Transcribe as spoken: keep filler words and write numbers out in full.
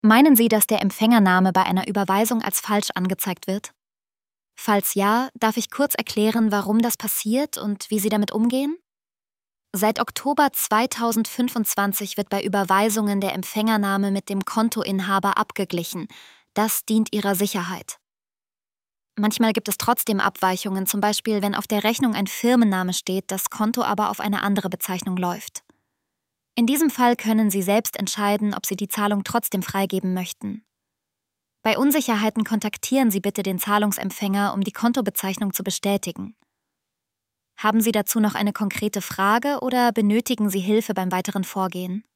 Meinen Sie, dass der Empfängername bei einer Überweisung als falsch angezeigt wird? Falls ja, darf ich kurz erklären, warum das passiert und wie Sie damit umgehen? Seit Oktober zweitausendfünfundzwanzig wird bei Überweisungen der Empfängername mit dem Kontoinhaber abgeglichen. Das dient Ihrer Sicherheit. Manchmal gibt es trotzdem Abweichungen, zum Beispiel wenn auf der Rechnung ein Firmenname steht, das Konto aber auf eine andere Bezeichnung läuft. In diesem Fall können Sie selbst entscheiden, ob Sie die Zahlung trotzdem freigeben möchten. Bei Unsicherheiten kontaktieren Sie bitte den Zahlungsempfänger, um die Kontobezeichnung zu bestätigen. Haben Sie dazu noch eine konkrete Frage oder benötigen Sie Hilfe beim weiteren Vorgehen?